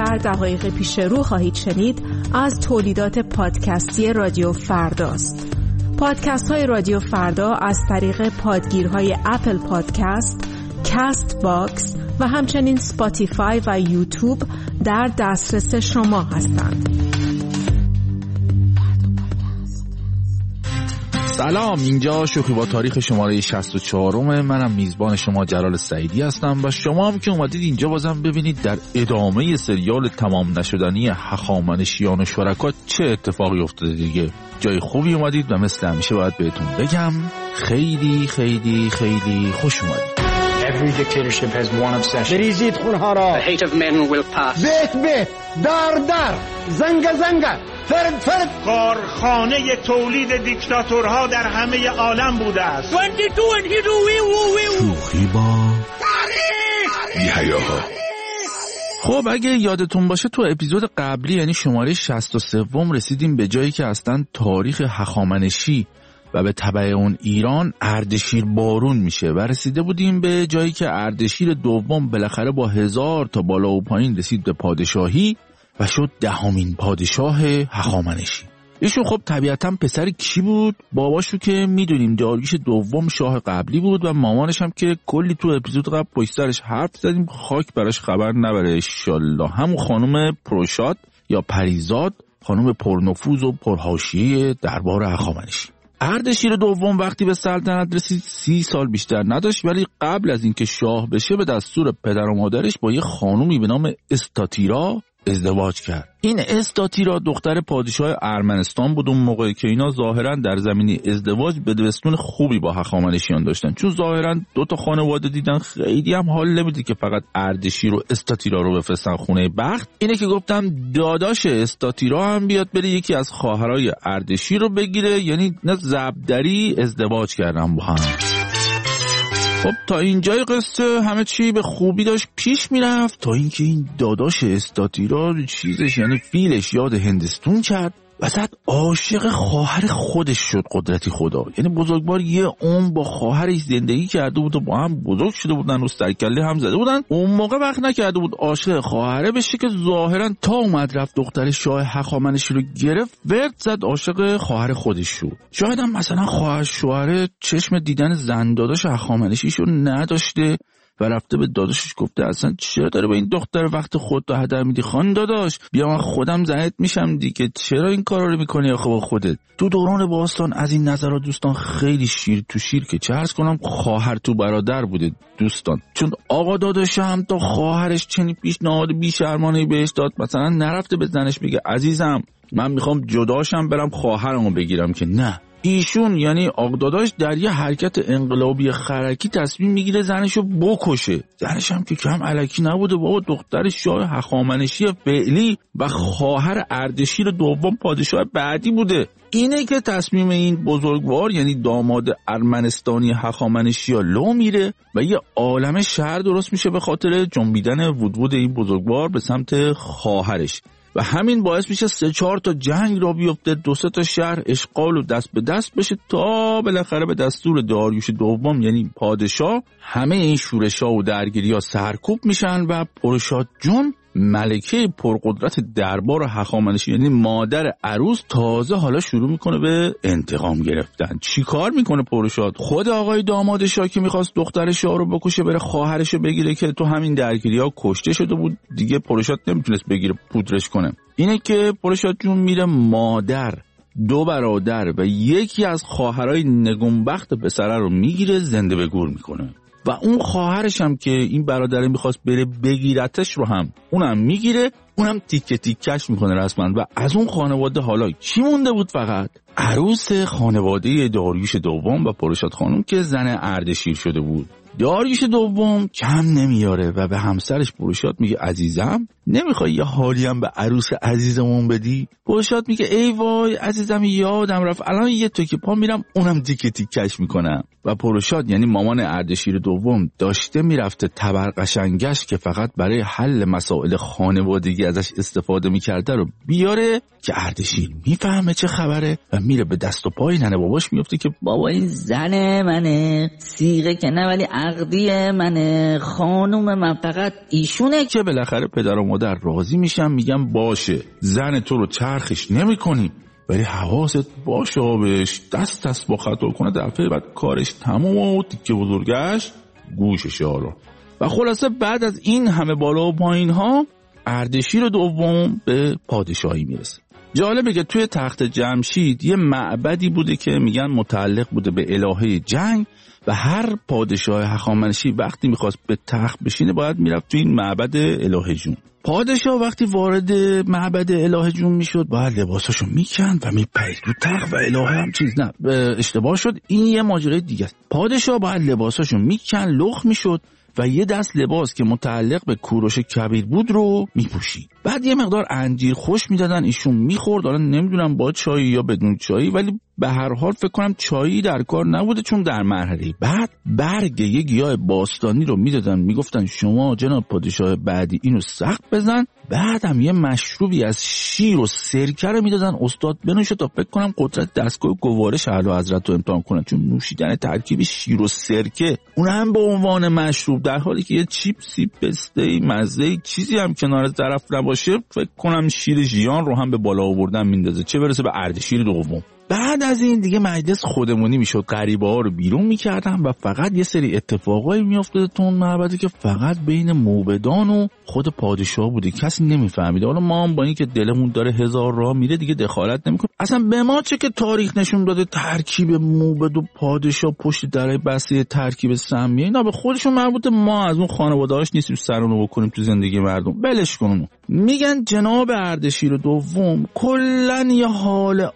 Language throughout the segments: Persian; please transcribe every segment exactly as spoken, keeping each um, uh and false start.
در دقایق پیش رو خواهید شنید از تولیدات پادکستی رادیو فرداست. پادکست های رادیو فردا از طریق پادگیرهای اپل پادکست، کست باکس و همچنین سپاتیفای و یوتیوب در دسترس شما هستند. سلام، اینجا شوخی با تاریخ شماره شصت و چهارم. منم میزبان شما جلال سعیدی هستم و شما هم که اومدید اینجا بازم ببینید در ادامه سریال تمام نشدنی هخامنشیان و شرکا چه اتفاقی افتاده دیگه. جای خوبی اومدید و مثل همیشه باید بهتون بگم خیلی خیلی خیلی خوش اومدید. Every dictatorship has one obsession. بریزید خونها را. The hate of men will pass. بیت بیت، دار دار، زنگ زنگ، فرد فرد. کارخانه تولید دیکتاتورها در همه عالم بوده است. شوخی با بی‌حیاها. خب اگه یادتون باشه تو اپیزود قبلی یعنی شماره شصت و سه رسیدیم به جایی که اصلا تاریخ هخامنشی و به تبع اون ایران اردشیر بارون میشه و رسیده بودیم به جایی که اردشیر دوم بالاخره با هزار تا بالا و پایین رسید به پادشاهی و شد دهمین پادشاه هخامنشی. ایشون خب طبیعتا پسر کی بود؟ باباشو که میدونیم داریوش دوم شاه قبلی بود و مامانش هم که کلی تو اپیزود قبل پشت سرش حرف زدیم، خاک براش خبر نبره انشالله، همون خانم پروشاد یا پریزاد، خانم پرنفوذ و پرحاشیه دربار هخامنشی. اردشیر دوم وقتی به سلطنت رسید سی سال بیشتر نداشت، ولی قبل از اینکه شاه بشه به دستور پدر و مادرش با یه خانومی به نام استاتیرا ازدواج کرد. این استاتیرا دختر پادشاه ارمنستان بود اون موقع که اینا ظاهرا در زمینه ازدواج بدبستون خوبی با هخامنشیان داشتن، چون ظاهرا دو تا خانواده دیدن خیلی هم حال نمیده که فقط اردشیر و استاتیرا رو بفرستن خونه بخت. اینه که گفتم داداش استاتیرا هم بیاد بره یکی از خواهرای اردشیر رو بگیره، یعنی نه زبدری ازدواج کردن با هم. خب تا اینجای قصه همه چی به خوبی داشت پیش میرفت تا اینکه این داداش استاتیرا چیزش یعنی فیلش یاد هندستون کرد و زد عاشق خواهر خودش شد. قدرتی خدا، یعنی بزرگوار یه عمر با خواهرش زندگی کرده بود و با هم بزرگ شده بودن و سرکله هم زده بودن. اون موقع وقت نکرده بود عاشق خواهره بشه که ظاهرا تا اومد رفت دختر شاه هخامنشی رو گرفت ورد زد عاشق خواهر خودش شد. شاید هم مثلا خواهر شوهره چشم دیدن زن داداش هخامنشیشو نداشته و رفته به داداشش گفته اصلا چرا داره به این دختر وقت خودت هدر میدی خان داداش، بیا من خودم زنت میشم دیگه، چرا این کارا رو میکنی آخه با خودت. تو دوران باستان از این نظرات دوستان خیلی شیر تو شیر که چه عرض کنم خواهر تو برادر بوده دوستان، چون آقا داداش هم تا خواهرش چنین پیشنهاد بی‌شرمانه‌ای بهش داد، مثلا نرفته به زنش بگه عزیزم من میخوام جداشم برم خواهرمو بگیرم، که نه، ایشون یعنی آقداداش در یه حرکت انقلابی خرکی تصمیم میگیره زنشو بکشه. زنش هم که کم الکی نبوده بابا، دختر شاه هخامنشی فعلی و خواهر اردشیر دوم پادشاه بعدی بوده. اینه که تصمیم این بزرگوار یعنی داماد ارمنستانی هخامنشی ها لو میره و یه عالمه شهر درست میشه به خاطر جنبیدن وودوود این بزرگوار به سمت خواهرش و همین باعث میشه سه چهار تا جنگ را بیفته، دو سه تا شهر اشغال و دست به دست بشه تا بالاخره به دستور داریوش دوم یعنی پادشاه همه این شورش‌ها و درگیری‌ها سرکوب میشن و پروشاد جون ملکه پرقدرت دربار هخامنشی یعنی مادر عروس تازه حالا شروع میکنه به انتقام گرفتن. چی کار میکنه پروشاد؟ خود آقای داماد شاه که میخواست دختر شاه رو بکشه بره خواهرش رو بگیره که تو همین درگیری‌ها کشته شده بود دیگه، پروشاد نمیتونست بگیره پودرش کنه. اینه که پروشاد جون میره مادر، دو برادر و یکی از خواهرای نگونبخت پسره رو میگیره زنده به گور میکنه و اون خواهرش هم که این برادره میخواست بره بگیرتش رو هم اونم میگیره، اونم تیکه تیکش میکنه رسما. و از اون خانواده حالا کی مونده بود؟ فقط عروس خانواده داریوش دوم و پروشاد خانم که زن اردشیر شده بود. داریوش دوم کم نمیاره و به همسرش پروشاد میگه عزیزم نمیخوای یه حالی هم به عروس عزیزمون بدی؟ پروشاد میگه ای وای عزیزم یادم رفت، الان یه تکی پا میرم اونم تیکه تیکش میکنم. و پروشاد یعنی مامان اردشیر دوم داشته میرفته تبرقشنگش که فقط برای حل مسائل خانوادگی ازش استفاده میکرده رو بیاره که اردشیر میفهمه چه خبره و میره به دست و پای ننه باباش میفته که بابا این زن منه، سیغه که نه ولی عقدی منه، خانوم من، فقط ایشونه. که بالاخره پدر و مادر راضی میشن، میگن باشه زن تو رو چرخش نمی کنی ولی حواست باشه آبش دست دست با خطا کنه دفعه بعد کارش تموم و تیکه بزرگش گوشش آرو. و خلاصه بعد از این همه بالا و پایین ها اردشیر دوم به پادشاهی میرسه. جالبه که توی تخت جمشید یه معبدی بوده که میگن متعلق بوده به الهه جنگ و هر پادشاه هخامنشی وقتی میخواست به تخت بشینه باید میرفت توی این معبد الهه جون. پادشاه وقتی وارد معبد الهه جون میشد باید لباساشو میکند و میپرید رو تخت و الهه هم چیز نه اشتباه شد، این یه ماجرای دیگه است. پادشاه باید لباساشو میکند، لخ میشد و یه دست لباس که متعلق به کوروش کبیر بود رو میپوشید. بعد یه مقدار انجیر خوش میدادن ایشون میخورد. حالا نمیدونم با چای یا بدون چای، ولی به هر حال فکر کنم چایی در کار نبوده چون در مرحله بعد برگ یه گیاه باستانی رو میدادن، میگفتن شما جناب پادشاه بعدی اینو سخت بزن. بعد هم یه مشروبی از شیر و سرکه رو میدادن استاد بنوشه تا فکر کنم قدرت دستگاه گوارش اعلی حضرت رو امتحان کنن، چون نوشیدن ترکیب شیر و سرکه اون هم به عنوان مشروب در حالی که یه چیپسی پسته مزه چیزی هم کنار طرف نباشه فکر کنم شیر ژیان رو هم به بالا آوردن میندازه، چه برسه به اردشیر دوم. بعد از این دیگه مجلس خودمونی میشد، غریبه ها رو بیرون میکردن و فقط یه سری اتفاقایی میافتاده تو اون معبدی که فقط بین موبدان و خود پادشاه بوده، کسی نمیفهمیده. حالا ما هم با این که دلمون داره هزار راه میره دیگه دخالت نمیکنیم. اصلا به ما چه که تاریخ نشون داده ترکیب موبد و پادشاه پشت درای بسته ترکیب سمیه، اینا به خودشون مربوطه، ما از اون خانواده‌هاش نیستیم سرونو بکنیم تو زندگی مردم، بلش کنون. میگن جناب اردشیر دوم کلن یه حال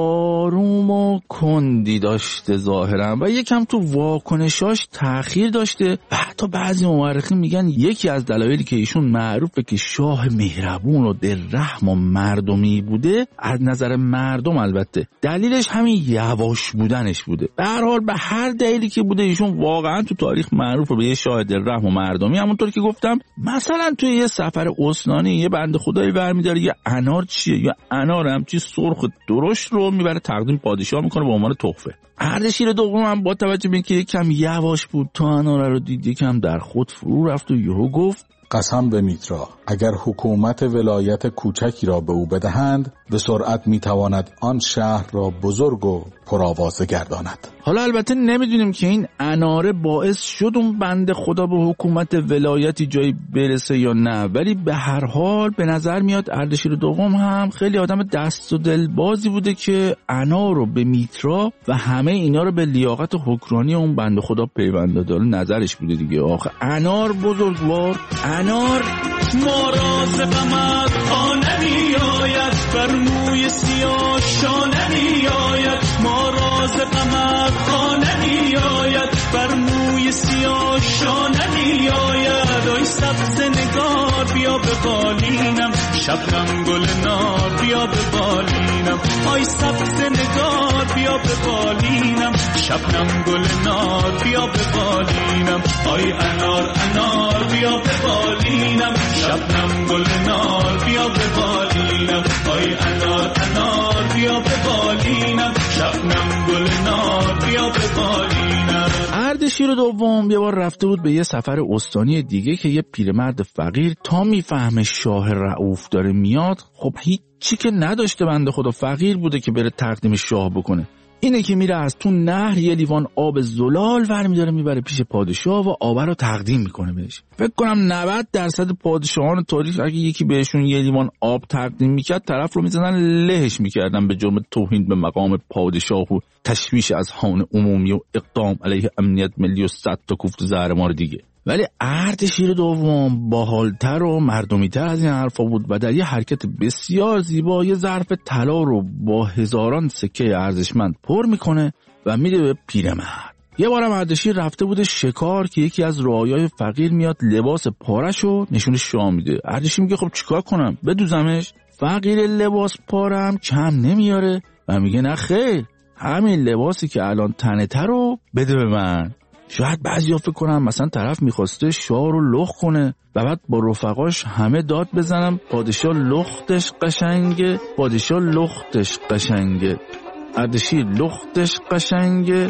آروم و کندی داشته ظاهرا و یکم تو واکنشاش تأخیر داشته. حتی بعضی مورخین میگن یکی از دلایلی که ایشون معروفه که شاه مهربون و دلرحم و مردمی بوده از نظر مردم، البته دلیلش همین یواش بودنش بوده. به هر حال به هر دلیلی که بوده ایشون واقعا تو تاریخ معروفه به یه شاه دلرحم و مردمی. همونطور که گفتم مثلا توی یه سفر استانی یه بنده خدایی برمی‌داره یه انار چیه یا انار هم چی سرخ درشت رو میبره تقدیم پادشاه میکنه به عنوان تحفه. اردشیر دوم هم با توجه به اینکه یکم یواش بود تا انار رو دید یکم در خود فرو رفت و یهو گفت قسم به میترا اگر حکومت ولایت کوچکی را به او بدهند به سرعت میتواند آن شهر را بزرگ و پرآوازه گرداند. حالا البته نمیدونیم که این اناره باعث شد اون بنده خدا به حکومت ولایتی جایی برسه یا نه، ولی به هر حال به نظر میاد اردشیر دوم هم خیلی آدم دست و دل بازی بوده که انار رو به میترا و همه اینا رو به لیاقت حکمرانی اون بنده خدا پیوند داده. نظرش بوده دیگه، آخه انار بزرگوار انار ما راز غمت ها نمی آید بر موی سیاه شا نمی آید ما راز غمت ها نمی آید بر موی سیاه شا نمی آید آی سبز نگار بیا به بالینم شبنم گل نار بیا به بالینم آی سبز نگار بیا به بالینم شبنم گل نار بیا به بالینم آی انار انار بیا به بالینم شبنم گل نار بیا به بالینم آی انار انار بیا به بالینم شبنم گل نار بیا به بالینم. اردشیر دوم یه بار رفته بود به یه سفر استانی دیگه که یه پیرمرد فقیر تا میفهمه شاه رؤوف داره میاد، خب هیچی که نداشته بنده خدا، فقیر بوده که بره تقدیم شاه بکنه. اینه که میره از تو نهر یه لیوان آب زلال ور میداره میبره پیش پادشاه و آب رو تقدیم میکنه بهش. فکر کنم نود درصد پادشاهان تاریخ اگه یکی بهشون یه لیوان آب تقدیم میکرد طرف رو میزنن لهش میکردن به جرم توهین به مقام پادشاه و تشویش اذهان عمومی و اقدام علیه امنیت ملی و صد تا کوفت زهرمار دیگه. ولی اردشیر دوم باحالتر و مردمی‌تر از این حرفا بود و در یه حرکت بسیار زیبا یه ظرف طلا رو با هزاران سکه ارزشمند پر میکنه و میده به پیرمرد. یه بارم اردشیر رفته بوده شکار که یکی از رعایای فقیر میاد لباس پاره‌شو نشون شاه میده. اردشیر میگه خب چیکار کنم بدوزمش؟ فقیر لباس پارم کم نمیاره و میگه نه خیر، همین لباسی که الان تنته رو بده به من. شاید بعضیا فکر کنم مثلا طرف میخواسته شاه رو لخت کنه و بعد با رفقاش همه داد بزنم پادشاه لختش قشنگه، پادشاه لختش قشنگه، اردشیر لختش قشنگه،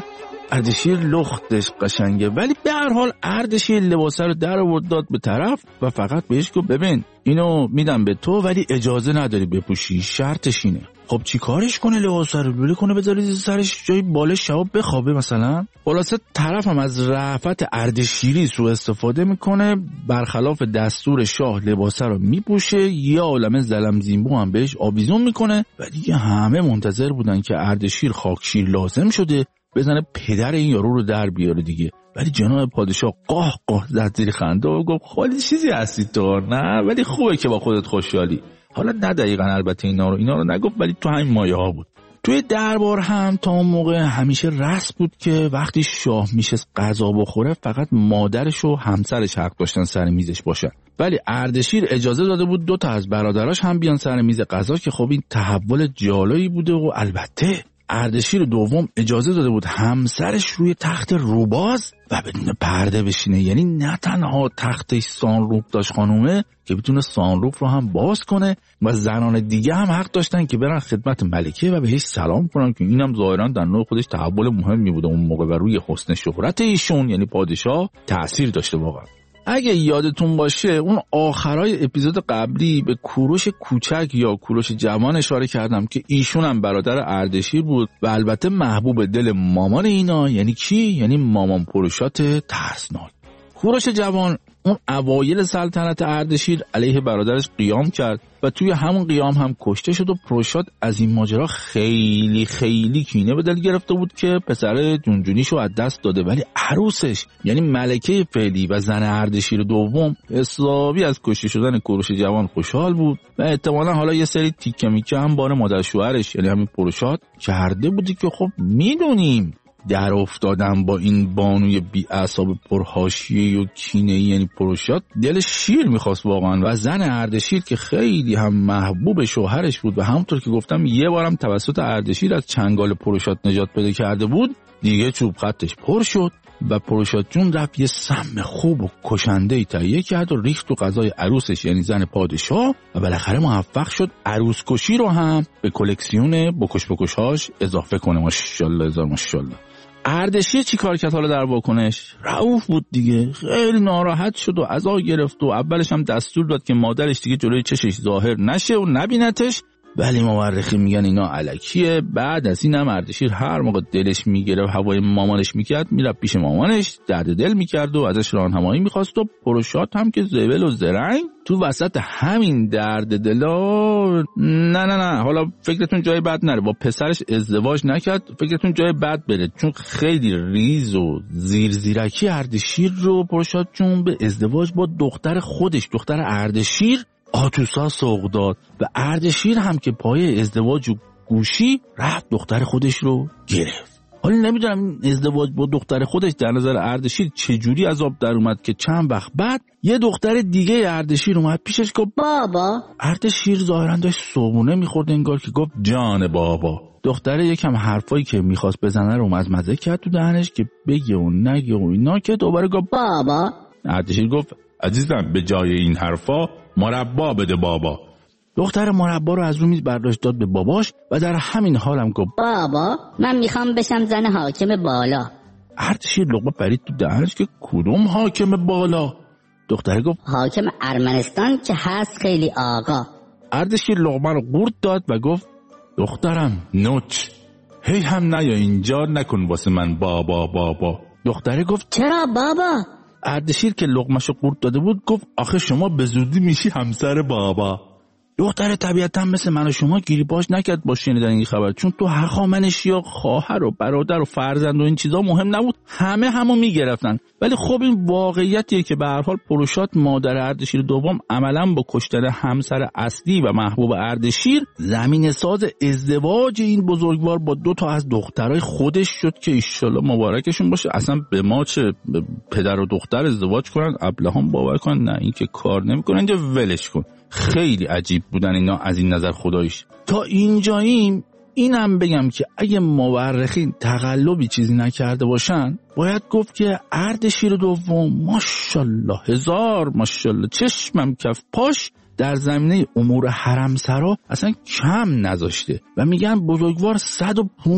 اردشیر لختش قشنگه، ولی به هر حال اردشیر لباسه رو در آورد داد به طرف و فقط بهش گفت ببین اینو میدم به تو ولی اجازه نداری بپوشی، شرطش اینه. خب چی کارش کنه؟ لباسه رو لوله کنه بذاره زیر سرش جای بالش شب بخوابه مثلا؟ خلاصه طرف هم از رأفت اردشیری سوء استفاده میکنه، برخلاف دستور شاه لباسه رو میپوشه، یه عالمه ظلم زینبو هم بهش آویزون میکنه و دیگه همه منتظر بودن که اردشیر خاکشیر لازم شده بزنه پدر این یارو رو در بیاره دیگه. ولی جناب پادشاه قاه قاه زد زیر خنده و گفت خالی چیزی هستی تو، نه ولی خوبه که با خودت خوشحالی. حالا نه دقیقاً البته اینا رو اینا رو نگفت، ولی تو همین مایه ها بود. توی دربار هم تا اون موقع همیشه رسم بود که وقتی شاه میشست غذا بخوره فقط مادرش و همسرش حق داشتن سر میزش باشن، ولی اردشیر اجازه داده بود دو تا از برادراش هم بیان سر میز غذا که خب این تحول جالبی بوده. و البته اردشیر دوم اجازه داده بود همسرش روی تخت روباز و بدون پرده بشینه، یعنی نه تنها تختش سانروف داشت خانومه که بتونه سانروف رو هم باز کنه و زنان دیگه هم حق داشتن که برن خدمت ملکه و بهش سلام کنن که اینم ظاهرا در نوع خودش تحول مهمی بوده اون موقع و روی حسن شهرت ایشون یعنی پادشاه تأثیر داشته واقعا. اگه یادتون باشه اون آخرای اپیزود قبلی به کوروش کوچک یا کوروش جوان اشاره کردم که ایشون هم برادر اردشیر بود و البته محبوب دل مامان اینا. یعنی کی؟ یعنی مامان پروشات ترسناک. کوروش جوان اون اوایل سلطنت اردشیر علیه برادرش قیام کرد و توی همون قیام هم کشته شد و پروشات از این ماجرا خیلی خیلی کینه به دل گرفته بود که پسر جونجونیشو از دست داده، ولی عروسش یعنی ملکه فعلی و زن اردشیر دوم حسابی از کشته شدن کوروش جوان خوشحال بود و احتمالاً حالا یه سری تیکه میکه هم بار مادر شوهرش یعنی همین پروشات کرده بودی که خب میدونیم در افتادن با این بانوی بی اعصاب پرحاشیه و کینه‌ای یعنی پروشات دلش شیر میخواست واقعا و زن اردشیر که خیلی هم محبوب شوهرش بود و همونطور که گفتم یه بارم توسط اردشیر از چنگال پروشات نجات پیدا کرده بود دیگه چوب خطش پر شد و پروشات جون رفت یه سم خوب و کشنده‌ای تهیه کرد و ریخت تو غذای عروسش یعنی زن پادشاه و بالاخره موفق شد عروس کشی رو هم به کلکسیون بکش بکش‌هاش اضافه کنه. ماشاءالله هزار ماشاءالله. اردشیر چی کار کرد حالا در واکنش؟ رئوف بود دیگه، خیلی ناراحت شد و عزا گرفت و اولش هم دستور داد که مادرش دیگه جلوی چشش ظاهر نشه و نبینتش، ولی مورخین میگن اینا الکیه. بعد از این هم اردشیر هر موقع دلش میگرفت هوای مامانش میکرد میرفت پیش مامانش درد دل میکرد و ازش راهنمایی میخواست و پروشات هم که زبل و زرنگ تو وسط همین درد دلا نه نه نه حالا فکرتون جای بد نره با پسرش ازدواج نکرد، فکرتون جای بد بره، چون خیلی ریز و زیر زیرکی اردشیر رو پروشات چون به ازدواج با دختر خودش دختر اردشیر آتوسا سوق داد و اردشیر هم که پای ازدواج و گوشی رفت دختر خودش رو گرفت. حالا نمیدونم این ازدواج با دختر خودش در نظر اردشیر چجوری عذاب در اومد که چند وقت بعد یه دختر دیگه اردشیر اومد پیشش گفت بابا. اردشیر ظاهرا داشت صبونه میخورد انگار که گفت جان بابا. دختره یکم حرفایی که میخواست بزنه رو مزمزه کرد تو دهنش که بگه و نگه و اینا که دوباره گفت بابا. اردشیر گفت عزیزم به جای این حرفا مربا بده بابا. دختر مربا رو از رو میز برداشت داد به باباش و در همین حالم گفت بابا من میخوام بشم زن حاکم بالا. اردشیر لقمه پرید تو دهنش که کدوم حاکم بالا؟ دختر گفت حاکم ارمنستان که هست خیلی آقا. اردشیر لقمه رو قورت داد و گفت دخترم نوچ هی هم نیا اینجا نکن واسه من بابا بابا. دختر گفت چرا بابا؟ اردشیر که لقمه‌شو قورت داده بود گفت آخه شما به زودی میشی همسر بابا. دختر طبیعتا مثل من و شما گیری باش نکرد با شنیدن این خبر، چون تو هخامنشی یا خواهر و برادر و فرزند و این چیزا مهم نبود، همه همو میگرفتن. ولی خب این واقعیتیه که به هر حال پروشات مادر اردشیر دوم عملاً با کشتن همسر اصلی و محبوب اردشیر زمین ساز ازدواج این بزرگوار با دو تا از دخترای خودش شد که ایشالله مبارکشون باشه. اصلا به ما چه پدر و دختر ازدواج کنن ابلهان باور کن، نه این که کار نمیکنن اینجا ولش کن. خیلی عجیب بودن اینا از این نظر خداییش. تا اینجاییم اینم بگم که اگه مورخین تقلبی چیزی نکرده باشن باید گفت که اردشیر دوم ماشاءالله هزار ماشاءالله چشمم کف پاش در زمینه امور حرمسرا اصلا کم نذاشته و میگن بزرگوار صد و پونزده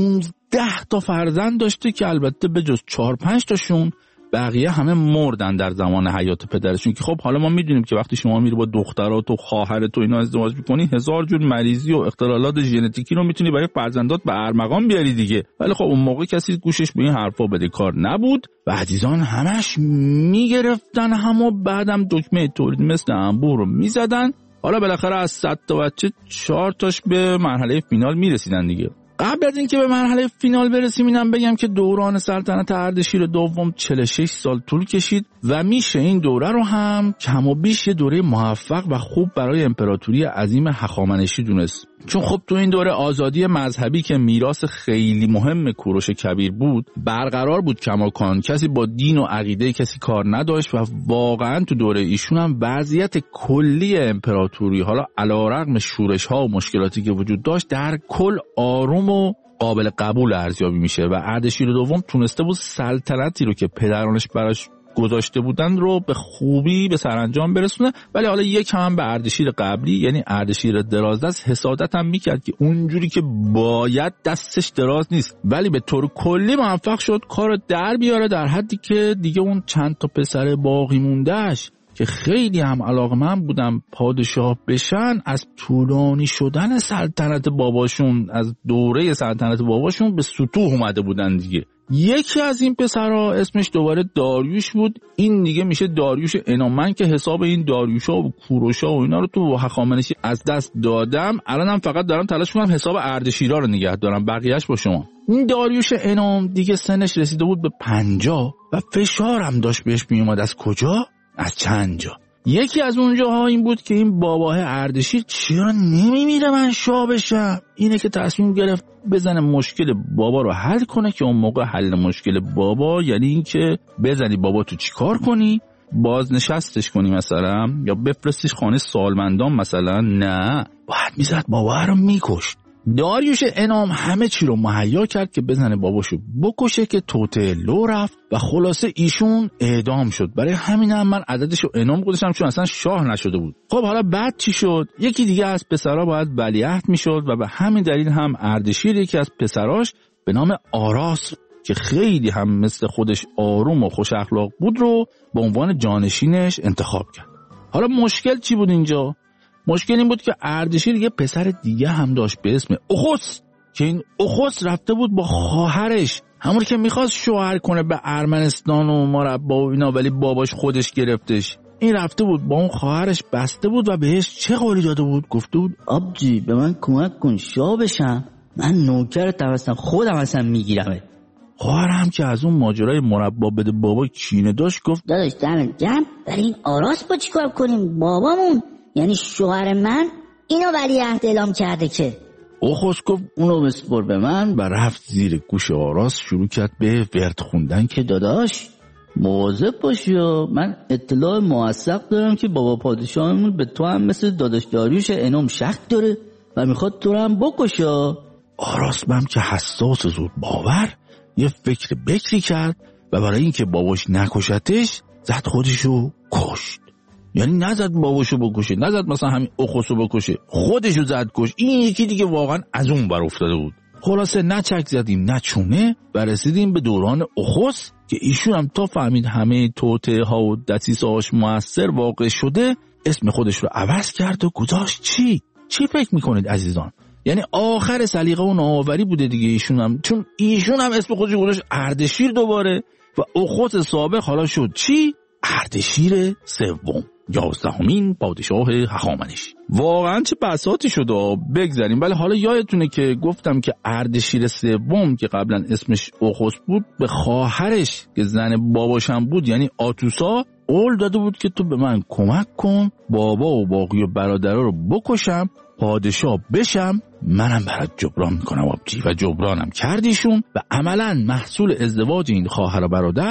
ده تا فرزند داشته که البته به جز چهار پنج تاشون بقیه همه مردن در زمان حیات پدرشون. که خب حالا ما میدونیم که وقتی شما میری با دخترات و خواهرت و اینا ازدواج میکنی هزار جور مریضی و اختلالات ژنتیکی رو میتونی برای فرزندات به ارمغان بیاری دیگه. ولی خب اون موقع کسی گوشش به این حرفا بده کار نبود و عزیزان همش میگرفتن همو بعدم دکمه تولید مثل انبوه رو میزدن. حالا بالاخره از صد تا بچه چهار تاش به مرحله فینال میرسیدن دیگه. قبل از اینکه به مرحله فینال برسیم اینم بگم که دوران سلطنت اردشیر دوم چهل و شش سال طول کشید و میشه این دوره رو هم کم و بیش یه دوره موفق و خوب برای امپراتوری عظیم هخامنشی دونست. چون خب تو این دوره آزادی مذهبی که میراث خیلی مهم کوروش کبیر بود برقرار بود کماکان، کسی با دین و عقیده کسی کار نداشت و واقعا تو دوره ایشون هم وضعیت کلی امپراتوری حالا علیرغم شورش ها و مشکلاتی که وجود داشت در کل آروم و قابل قبول ارزیابی میشه و اردشیر دوم تونسته بود سلطنتی رو که پدرانش براش گذاشته بودن رو به خوبی به سرانجام برسونه. ولی حالا یک هم به اردشیر قبلی یعنی اردشیر درازدست حسادت هم میکرد که اونجوری که باید دستش دراز نیست، ولی به طور کلی موفق شد کارو در بیاره در حدی که دیگه اون چند تا پسر باقی موندهش که خیلی هم علاقه‌مند بودن پادشاه بشن از طولانی شدن سلطنت باباشون، از دوره سلطنت باباشون به سطوح اومده بودن دیگه. یکی از این پسرها اسمش دوباره داریوش بود. این دیگه میشه داریوش انومن که حساب این داریوشا و کوروشا و اینا رو تو هخامنشی از دست دادم. الانم فقط دارم تلاش میکنم حساب اردشیرا رو نگه دارم، بقیه‌اش با شما. این داریوش انوم دیگه سنش رسیده بود به پنجاه و فشارم داشت بهش میومد. از کجا؟ از چند جا. یکی از اونجاها این بود که این باباه اردشیر چرا نمیمیره من شاه بشم. اینه که تصمیم گرفت بزنه مشکل بابا رو حل کنه که اون موقع حل مشکل بابا یعنی این که بزنی بابا تو چی کار کنی، بازنشستش کنی مثلا یا بفرستیش خانه سالمندان مثلا. نه، باید میزد بابا رو میکشت. داریوش انام همه چی رو مهیا کرد که بزنه باباشو بکشه که توطئه لو رفت و خلاصه ایشون اعدام شد. برای همین هم من عددشو انام گذاشتم چون اصلا شاه نشده بود. خب حالا بعد چی شد؟ یکی دیگه از پسرها باید ولیعهد میشد و به همین دلیل هم اردشیر یکی از پسراش به نام آراس که خیلی هم مثل خودش آروم و خوش اخلاق بود رو به عنوان جانشینش انتخاب کرد. حالا مشکل چی بود اینجا؟ مشکل این بود که اردشیر یه پسر دیگه هم داشت به اسم اخوس که این اخوس رفته بود با خواهرش همون که میخواست شوهر کنه به ارمنستان و مربا و اینا، ولی باباش خودش گرفتش. این رفته بود با اون خواهرش بسته بود و بهش چه قولی داده بود؟ گفته بود آبجی به من کمک کن شاه بشم، من نوکرت هستم خودم اصلا میگیرمه. خواهر هم که از اون ماجرای مربا بده بابا کینه داشت گفت داداش دمت گرم، ولی این آراس با چیکار کنیم؟ بابامون یعنی شوهر من اینو ولیعهد اعلام کرده که. اخوس گفت اونو بسپر به من و رفت زیر گوش آراس شروع کرد به ورد خوندن که داداش مواظب باشی و من اطلاع موثق دارم که بابا پادشاهمون به تو هم مثل داداش داریوش انوم شک داره و میخواد تو رو هم بکشه. آراس بهم که حساس زود باور یه فکر بکری کرد و برای اینکه باباش نکشتش زد خودشو کشت. یعنی نزد باباشو بکشه، نزد مثلا همین اخوسو بکشه، خودشو زد کش. این یکی دیگه واقعا از اون بر افتاده بود. خلاصه نه چک زدیم نه چونه و رسیدیم به دوران اخوس که ایشون هم تا فهمید همه توطئه ها و دسیسه‌هاش موثر واقع شده اسم خودش رو عوض کرد و گذاشت چی؟ چی فکر میکنید عزیزان؟ یعنی آخر سلیقه و نوآوری بوده دیگه ایشون هم، چون ایشون هم اسم خودش گذاشت اردشیر دوباره و اخوس سابق حالا شد چی؟ اردشیر سوم، یازدهمین پادشاه هخامنشی. واقعا چه بساطی شده. بگذاریم. ولی حالا یادتونه که گفتم که اردشیر سوم که قبلا اسمش اخوس بود به خواهرش که زن باباشم بود یعنی آتوسا قول داده بود که تو به من کمک کن بابا و باقی و برادرها رو بکشم پادشاه بشم، منم برات جبران میکنم آبجی. و جبرانم کردیشون و عملا محصول ازدواج این خواهر و برادر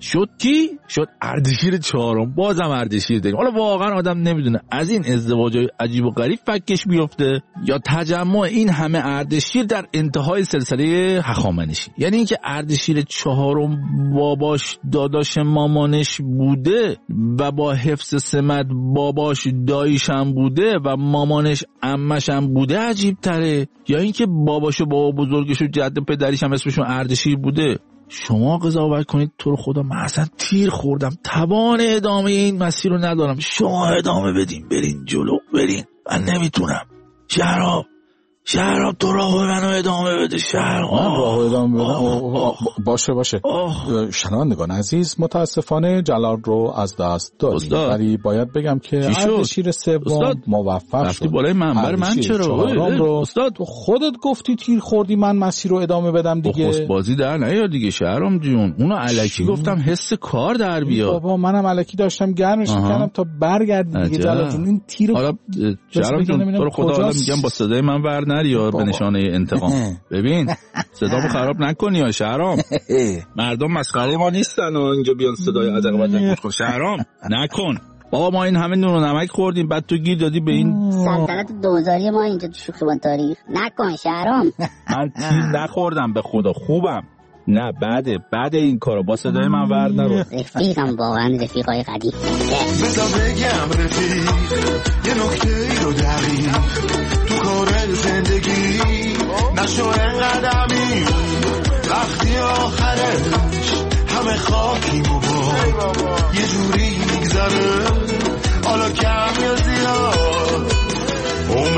شد کی؟ شد اردشیر چهارم. بازم اردشیر داریم. حالا واقعا آدم نمیدونه از این ازدواجای عجیب و غریب فکش بیفته یا تجمع این همه اردشیر در انتهای سلسله هخامنشی. یعنی اینکه اردشیر چهارم باباش داداش مامانش بوده و با حفظ سمت باباش داییشم بوده و مامانش عمش هم بوده عجیب تره، یا اینکه باباش و بابا بزرگش و جد پدریش هم اسمشون اردشیر بوده. شما قضاوت کنید. تو رو خدا من اصلا تیر خوردم، توان ادامه این مسیر رو ندارم. شما ادامه بدین، برین جلو، برین. من نمیتونم. شهراب شهراب تو راه منو ادامه بده. شهراب من راه ادامه بدم. باشه باشه. شنوندگان عزیز، متاسفانه جلال رو از دست دادیم، ولی باید بگم که اردشیر سوم موفق شد. بالای منبر من چرا رو استاد خودت گفتی تیر خوردی من مسیر رو ادامه بدم دیگه. خب بازی در نیا دیگه شهرام جون. اونو الکی گفتم حس کار در بیاد. بابا منم الکی داشتم گرمش می‌کردم تا برگردی دیگه جلال جون. این تیر حالا شهرام جون تو رو خدا حالا میگم با صدای من ور نریار به نشانه انتقام. ببین صدامو خراب نکنی یا شهرام. مردم مسخره ما نیستن و اینجا بیان صدای عجق وجق گوش کن. شهرام نکن بابا، ما این همه نون و نمک خوردیم بعد تو گیر دادی به این سلطنت دوزاری ما اینجا تو شوخیبان تاریخ. نکن شهرام. من تیر نخوردم به خدا، خوبم. نه بعد بعد این کارو با صدای من ور نرو. رفیقم واقعا رفیقای قدیم. بذار بگم رفیق یه نکته ای رو دقیق تو کار زندگی نشو انقدمی وقتی آخرش همه خاکی بابا یه جوری میگذره حالا کم یا زیاد عمر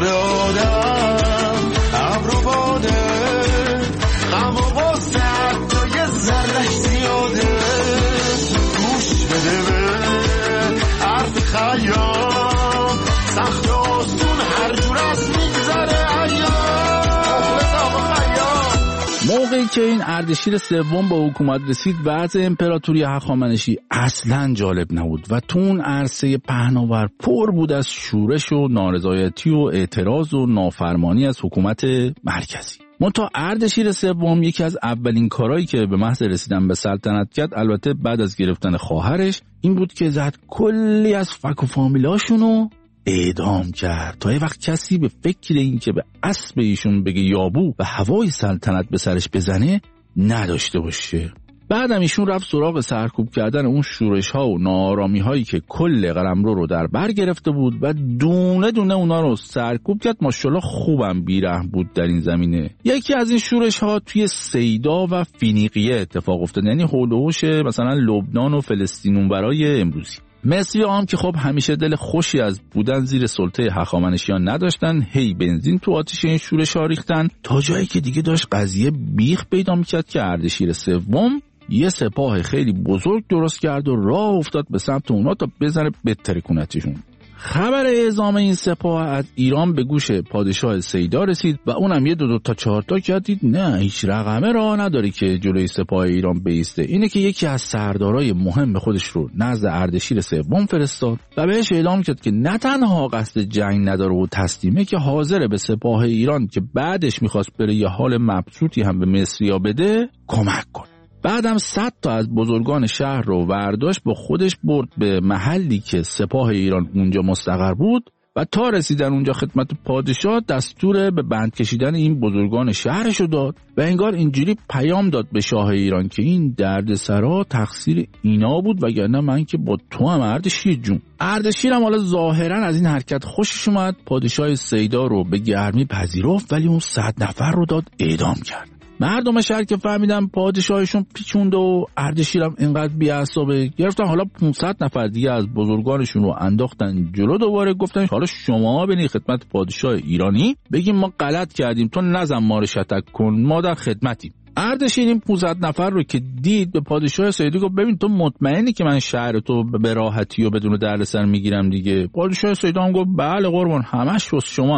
آدم ابرو باده غم و غصت تا یه ذرهش زیاده گوش بده به حرف خیام سخت آسون هر جور از میگذره موقعی که این اردشیر سوم با حکومت رسید وضع امپراتوری هخامنشی اصلا جالب نبود و تو اون عرصه پهناور پر بود از شورش و نارضایتی و اعتراض و نافرمانی از حکومت مرکزی. منتها اردشیر سوم یکی از اولین کارهایی که به محض رسیدن به سلطنت کرد، البته بعد از گرفتن خواهرش، این بود که زد کلی از فک و فامیلاشونو اعدام کرد تا یه وقت کسی به فکر این که به اسب ایشون بگه یابو و هوای سلطنت به سرش بزنه نداشته باشه. بعدم ایشون رفت سراغ سرکوب کردن اون شورش ها و ناآرامی هایی که کل قلمرو رو در بر گرفته بود و دونه دونه اونا رو سرکوب کرد. ماشاءالله خوبم بیرحم بود در این زمینه. یکی از این شورش ها توی سیدا و فینیقیه اتفاق افتاد، یعنی حول و حوش مثلا لبنان و فلسطین اونورای امروزی. مصری هم که خب همیشه دل خوشی از بودن زیر سلطه هخامنشیان نداشتن، هی بنزین تو آتش این شورش ها ریختن تا جایی که دیگه داشت قضیه بیخ پیدا میکرد که اردشیر سوم یه سپاه خیلی بزرگ درست کرد و راه افتاد به سمت اونا تا بزنه بترکونتشون. خبر اعزام این سپاه از ایران به گوش پادشاه سیدا رسید و اونم یه دو دو تا چهار تا کردید نه هیچ رقمه راه نداره که جلوی سپاه ایران بیسته. اینه که یکی از سردارای مهم خودش رو نزد اردشیر سوم فرستاد و بهش اعلام کرد که نه تنها قصد جنگ نداره و تسلیمه، که حاضره به سپاه ایران که بعدش میخواست بره یه حال مبسوطی هم به مصریا بده کمک کنه. بعدم صد تا از بزرگان شهر رو برداشت با خودش برد به محلی که سپاه ایران اونجا مستقر بود و تا رسیدن اونجا خدمت پادشاه دستور به بند کشیدن این بزرگان شهرشو داد و انگار اینجوری پیام داد به شاه ایران که این دردسرا تقصیر اینا بود وگرنه من که با تو هم اردشیر جون. اردشیر هم حالا ظاهرا از این حرکت خوشش اومد، پادشاه سیدا رو به گرمی پذیرفت ولی اون صد نفر رو داد اعدام کرد. مردم شهر که فهمیدن پادشاهشون پیچونده و اردشیرم اینقدر بی‌عصابه، گرفتن حالا پانصد نفر دیگه از بزرگانشون رو انداختن جلو. دوباره گفتن حالا شما برید خدمت پادشاه ایرانی بگیم ما غلط کردیم، تو نزن ما رو شتک کن، ما در خدمتیم. اردشیر این پانصد نفر رو که دید به پادشاه سیدا گفت ببین تو مطمئنی که من شهر تو به راحتی و بدون دردسر میگیرم دیگه؟ پادشاه سیدا هم گفت بله قربان، همش واسه شما هستم.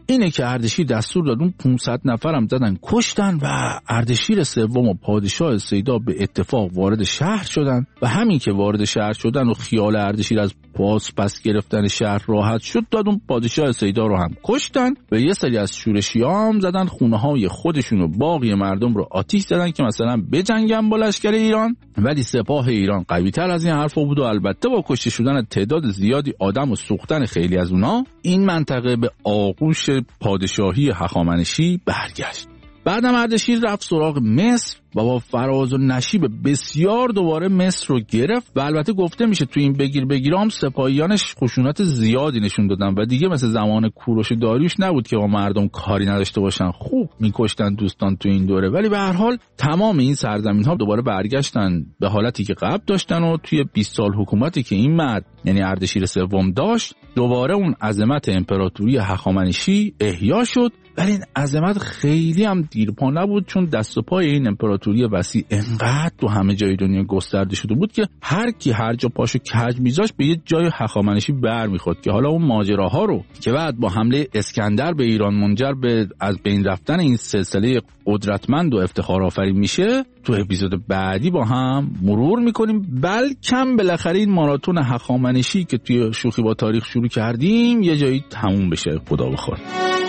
اینه که اردشیر دستور داد اون پانصد نفرم زدن کشتن و اردشیر سوم و پادشاه سیدا به اتفاق وارد شهر شدن و همین که وارد شهر شدن و خیال اردشیر از پاس پس گرفتن شهر راحت شد، داد اون پادشاه سیدا رو هم کشتن و یه سری از شورشی‌ها هم زدن خونه های خودشون و باقی مردم رو آتش زدن که مثلا بجنگن با لشکر ایران. ولی سپاه ایران قوی تر از این حرفا بود و البته با کشته شدن تعداد زیادی آدم و سوختن خیلی از اونا، این منطقه به آغوش پادشاهی هخامنشی برگشت. بعدم اردشیر رفت سراغ مصر و با فراز و نشیب بسیار دوباره مصر رو گرفت و البته گفته میشه تو این بگیر بگیرام سپاهیانش خشونت زیادی نشون دادن و دیگه مثل زمان کوروش داریوش نبود که با مردم کاری نداشته باشن، خوب میکشتن دوستان تو این دوره. ولی به هر حال تمام این سرزمین ها دوباره برگشتن به حالتی که قبل داشتن و توی بیست سال حکومتی که این مرد یعنی اردشیر سوم داشت، دوباره اون عظمت امپراتوری هخامنشی احیا شد. ولی این عظمت خیلی هم دیرپا نبود، چون دست و پای این امپراتوری وسیع انقدر تو همه جای دنیا گسترده شده بود که هر کی هر جا پاشو کج میذاشت به یه جای هخامنشی برمیخورد که حالا اون ماجراها رو که بعد با حمله اسکندر به ایران منجر به از بین رفتن این سلسله قدرتمند و افتخار آفرین میشه تو اپیزود بعدی با هم مرور میکنیم. بلکم بالاخره این ماراتون هخامنشی که توی شوخی با تاریخ شروع کردیم یه جایی تموم بشه، خدا بخواد.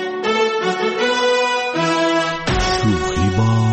شوخی با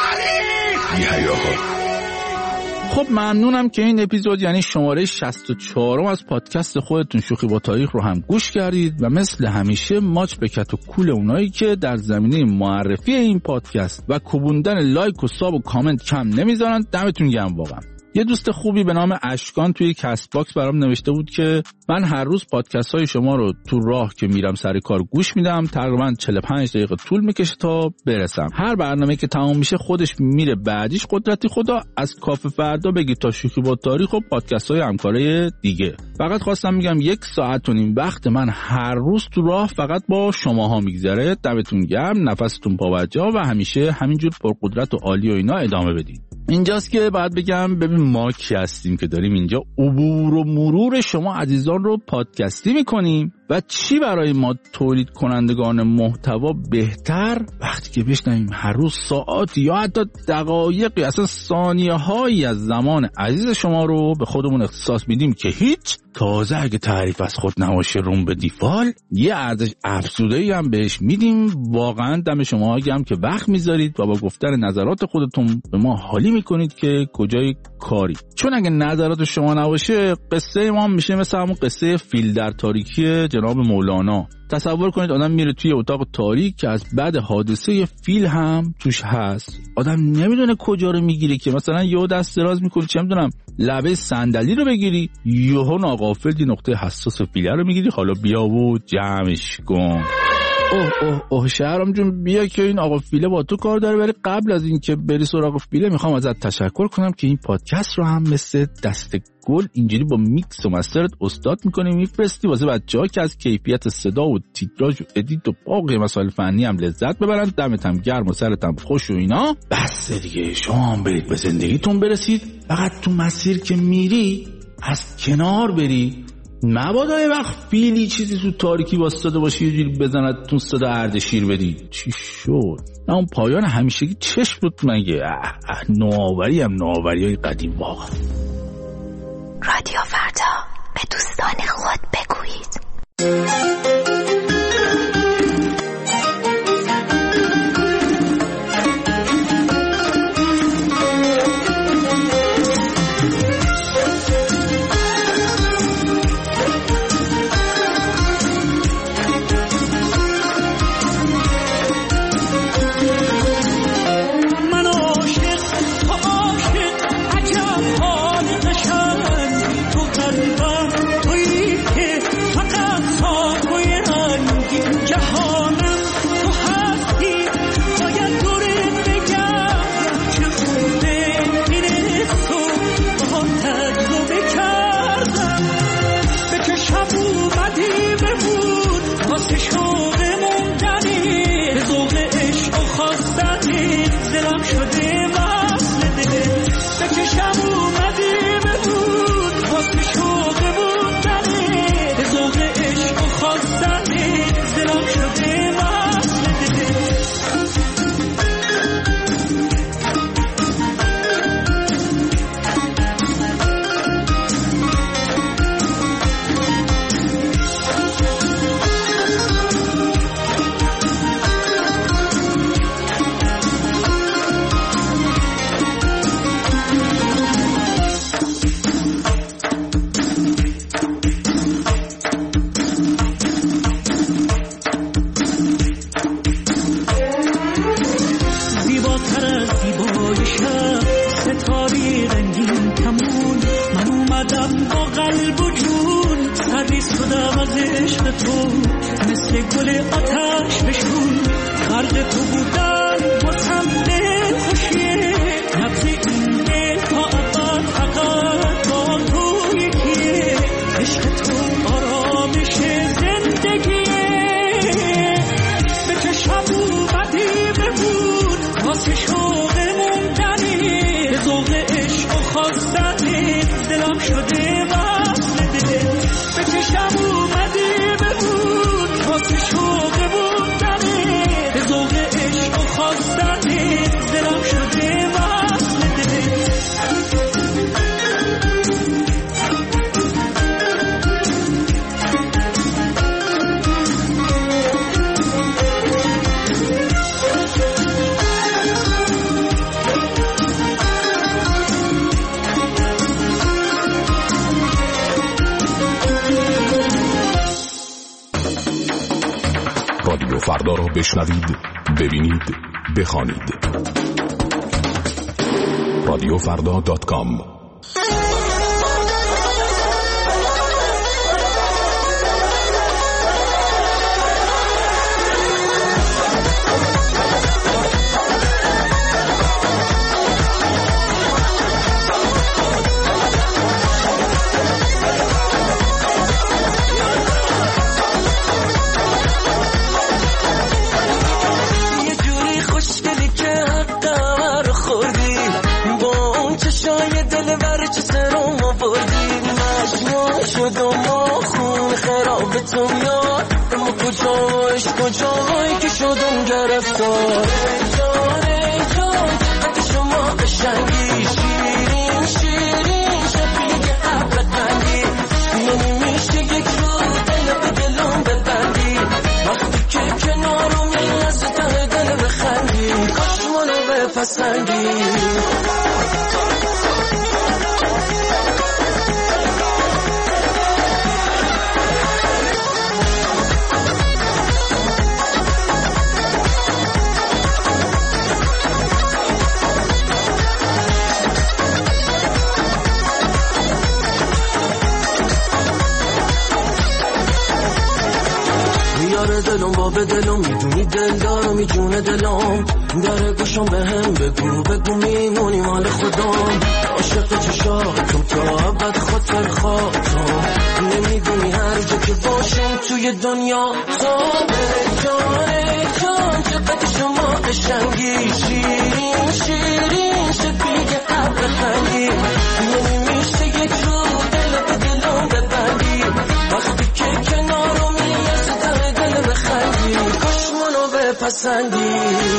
خب ممنونم که این اپیزود یعنی شماره شصت و چهار از پادکست خودتون شوخی با تاریخ رو هم گوش کردید و مثل همیشه ماچ به کت و کول اونایی که در زمینه معرفی این پادکست و کوبوندن لایک و ساب و کامنت کم نمیذارن. دمتون گرم واقعا. یه دوست خوبی به نام اشکان توی کست باکس برام نوشته بود که من هر روز پادکست های شما رو تو راه که میرم سر کار گوش میدم، تقریبا چهل و پنج دقیقه طول میکشه تا برسم. هر برنامه که تمام میشه خودش میره بعدیش قدرتی خدا. از کافه فردا بگید تا شوخی با تاریخ و پادکست های همکاره دیگه. فقط خواستم میگم یک ساعت و نیم وقت من هر روز تو راه فقط با شماها میگذره. دمتون گرم، نفستون پابرجا و همیشه همینجور پرقدرت و عالی و اینا ادامه بدید. اینجاست که بعد بگم ببین ما کی هستیم که داریم اینجا عبور و مرور شما عزیزان رو پادکستی میکنیم و چی برای ما تولید کنندگان محتوا بهتر وقتی که بشنویم هر روز ساعات یا حتی دقایقی اصلا ثانیه هایی از زمان عزیز شما رو به خودمون اختصاص میدیم که هیچ، تازه اگه تعریف از خود نباشه روم به دیفال یه ارزش افزوده‌ای هم بهش میدیم. واقعا دم شما گرم که وقت میذارید و با گفتن نظرات خودتون به ما حالی میکنید که کجای کاری. چون اگه نظرات شما نباشه قصه ما میشه مثل همون قصه فیل در تاریکی جناب مولانا. تصور کنید آدم میره توی اتاق تاریک که از بعد حادثه فیل هم توش هست، آدم نمیدونه کجا رو میگیره که مثلا یهو دست دراز میکنی چه میدونم لبه صندلی رو بگیری، یهو ناغافل دی نقطه حساس فیل رو میگیری. حالا بیا و جمعش کن. اوه اوه اوه شهرام جون بیا که این آقا فیله با تو کار داره. ولی قبل از این که بری سراغ فیله میخوام ازت تشکر کنم که این پادکست رو هم مثل دست گل اینجوری با میکس و مسترت استاد میکنی میفرستی واسه بچه‌ها که از کیفیت صدا و تیتراژ و ادیت و باقی مسائل فنی هم لذت ببرن. دمت هم گرم و سرت هم خوش و اینا. بس دیگه شما هم برید به زندگیتون برسید. فقط تو مسیر که میری از کنار بری، مبادا یه وقت فیلی چیزی تو تاریکی واسطاده باشی یه جوری بزند تو صدا اردشیر بدی. چی شد؟ نه اون پایان همیشگی چشم بود مگه؟ نوآوری هم نوآوری های قدیم واقعا. رادیو فردا، به دوستان خود بگویید. تویی که فقط تا از زیبای شب ستاری رنگین کمون من اومدم با قلب و جون سرریز شدم از عشق تو مثل گل آتش بشون غرق تو بودن واسم دل خوشیه نبض این دل تا ابد فقط با تو یکیه عشق تو آرامش زندگیه به چشم اومدی ببون واسه شوق موندنی به ذوق عشق و خواستنی دلم شده وصل دل به چشم اومدی ببون واسه شوق موندنی به ذوق عشق و خواستنی دلم شده وصل دل رادیو فردا را بشنوید، ببینید، بخوانید. رادیو فردا دات کام. کجایی که شدم گرفتار جان جان که شما قشنگی شیرین شیرین شبیه ابر قندی یعنی میشه یک رو دل به دلم ببندی وقتی که کنارمی از ته دل بخندی کاش منو بپسندی دلم با به دلم میدونی دل دارم میجونه دلم در گوشم به هم بگو بگو میمونی مال خودم عاشق چشاتم تا ابد خاطر خاطرم نمیدونی هر جا که باشم توی دنیا تو جان جان چقدر شما قشنگی شیرین شیرین شبیه ابر قندی نمیشه یک رو دل به دلم ببندی وقتی که کنارمی از ته دل بخندی کاش منو بپسندی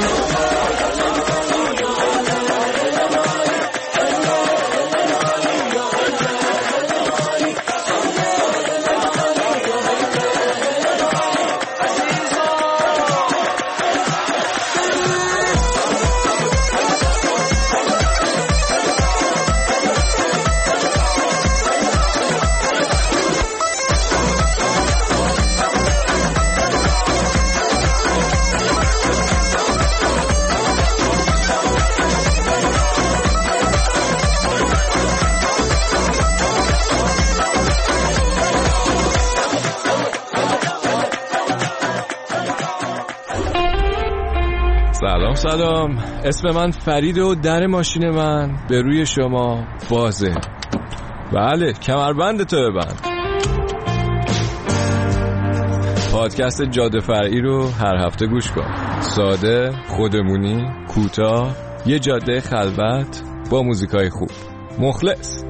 سلام سلام، اسم من فرید و در ماشین من به روی شما بازه. بله، کمربند تو ببند. پادکست جاده فرعی رو هر هفته گوش کن. ساده، خودمونی، کوتاه، یه جاده خلوت با موزیکای خوب. مخلص.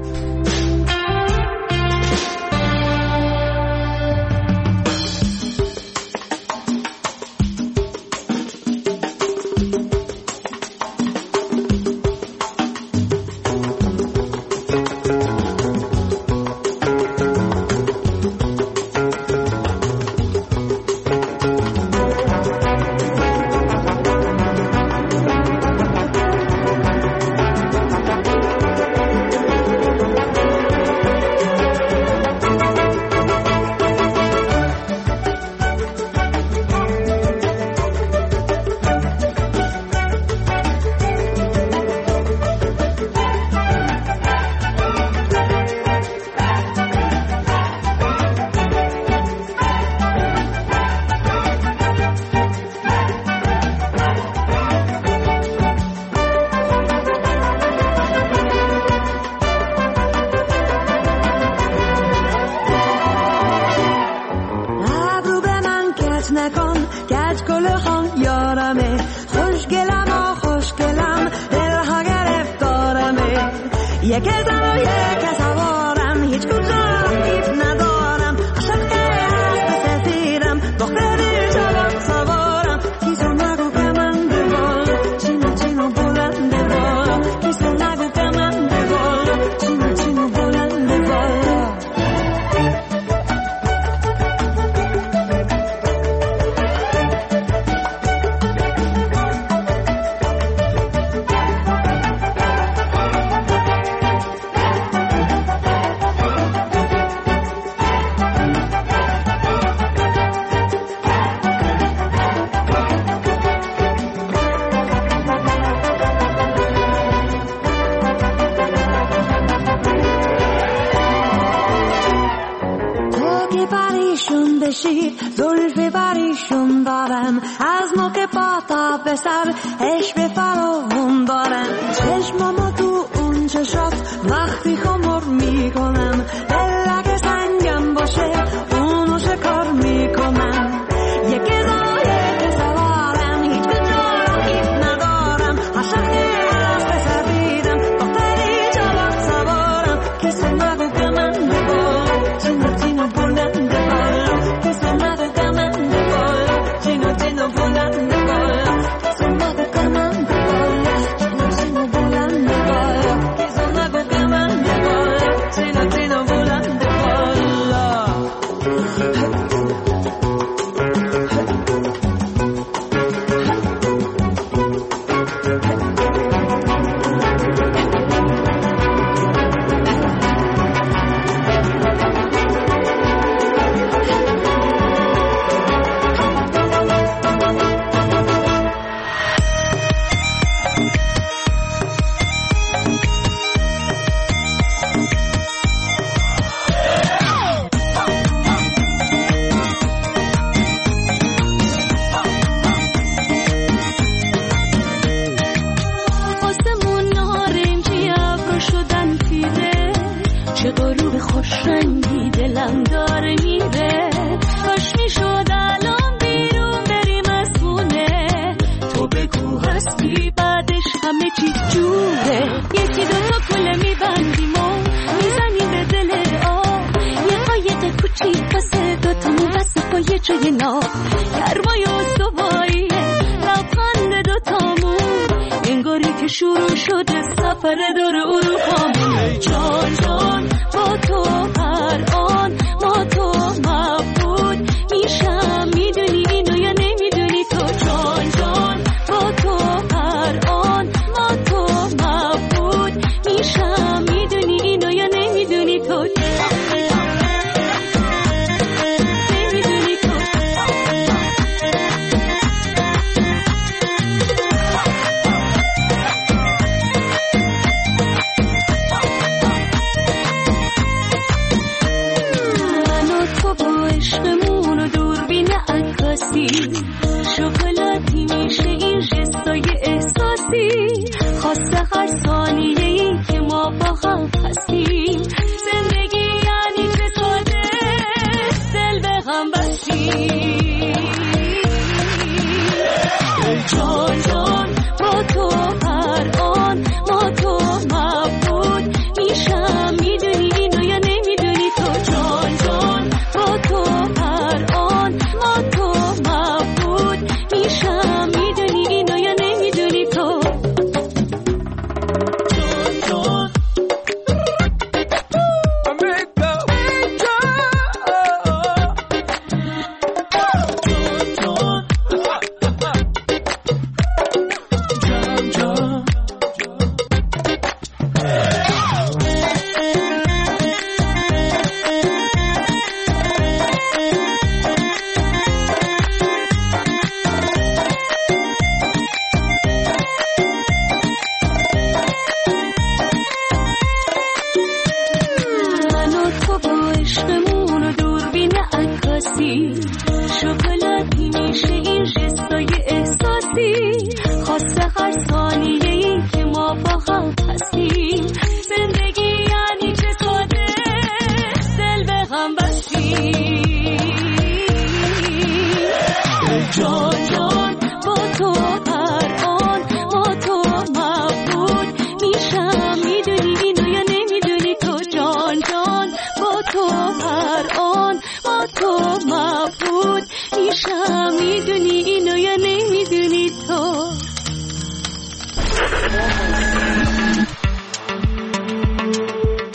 یک زن و یک سوارم هیچ کجا رقیب ندارم عاشق هست سفیرم دختری جوان سوارم کیسو نگو که من به بالا چینو چینو بلند بالا کیسو نگو که من به بالا چینو چینو بلند بالا زلف بریشون دارم از نوک پا تا به سر عشق فراوون دارم چشمامو تو اون چشات وقتی خمر میکنم دل اگه سنگم باشه اونو شکار میکنم یک زن یک سوارم هیچ کجا رقیب ندارم عاشق هست سفیرم دختری جوان سوارم کسی نگو که من به بالا چینو چینو بلند بالا کسی نگو که من به بالا چینو چینو بلند بالا کسی نگو که من به بالا چینو چینو بلند بالا کسی نگو که من به بالا چینو چینو بلند بالا شروع شده سفر دور اروپا جان جان با تو هر آن ما تو مبود میشم میدونی اینو یا نمیدونی تو جان جان با تو هر آن ما تو مبود میشم میدونی اینو یا نمیدونی تو شکلاتی میشه این جستای احساسی خواسته هر ثانیه‌ای که ما با هم هستیم زندگی یعنی چه ساده دل به هم بستیم جان جان با تو هر آن ما تو مبود میشم میدونی اینو یا نمیدونی تو جان جان با تو هر آن ما تو مبود میشم میدونی اینو یا نمیدونی تو جان شکلاتی میشه این جستای احساسی خواسته هر ثانیه‌ای که ما با هم هستیم زندگی یعنی چه ساده دل به هم بستیم جان جان با تو هر آن ما تو مبود میشم میدونی اینو یا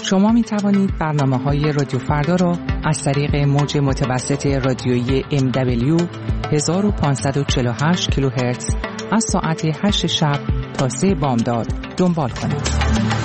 شما می توانید برنامه‌های رادیو فردا را از طریق موج متوسط رادیویی ام دبلیو هزار و پانصد و چهل و هشت کیلوهرتز از ساعت هشت شب تا سه بامداد دنبال کنید.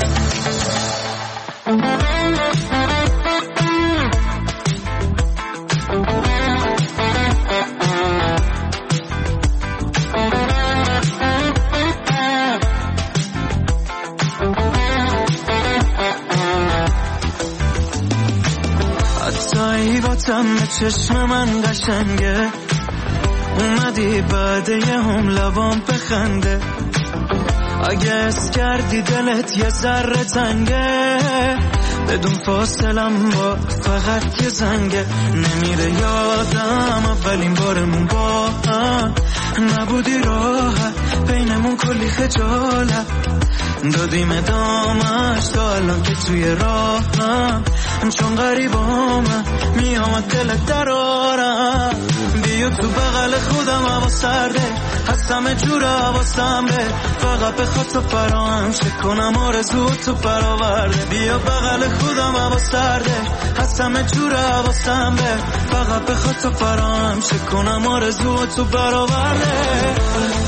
تم چشم من قشنگه، اومدی بعد یه هم لبام بخنده، اگه اس کردی دلت یه ذره تنگه، بدون فاصلم با فقط یه زنگه، نمیره یادم اولین بارمون با هم نبودی راحت، بینمون کلی خجالت دادیم دامش تا الان که توی راهم، چون غریبامم میامد دلت درارم، بیا تو بغل خودم هوا سرده، هستم جور حواسم به، فقط بخواد تو فرام شه کنم آرزو تو برآورده، بیا بغل خودم هوا سرده، هستم جور حواسم به، فقط بخواد تو فرام شه کنم آرزو تو برآورده.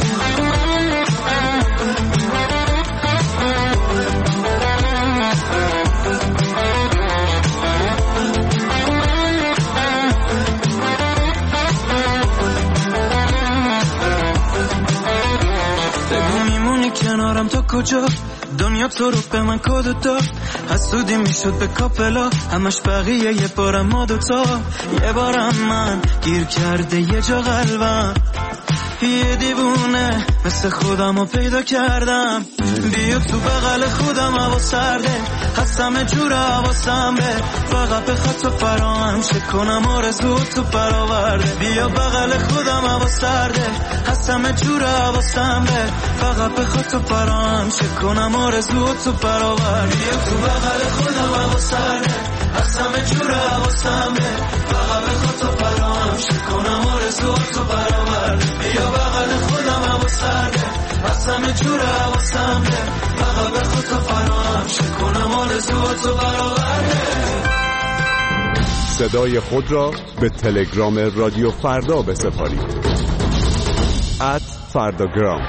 کنارم تا کجا دنیا تو رو به من کد داد، حسودی میشد به کاپلا، همش بقیه یه بارم ما دوتا، یه بارم من گیر کرده یه جا قلبم، یه دیوونه مثل خودم رو پیدا کردم، بیا تو بغل خودم هوا سرده، هستم جور حواسم به، فقط بخواد تو فرام شه کنم آرزو تو برآورده، بیا بغل خودم هوا سرده، هستم جور حواسم به، فقط بخواد تو فرام شه کنم آرزو تو برآورده، بیا تو بغل خودم هوا سرده، هستم جور حواسم به، فقط بخواد تو فرام شه کنم آرزو تو برآورده، بیا بغل خودم هوا سرده، هستم جور حواسم به، فقط بخواد تو فرام شه کنم آرزو تو برآورده. صدای خود را به تلگرام رادیو فردا بسپارید. ات فرداگرام.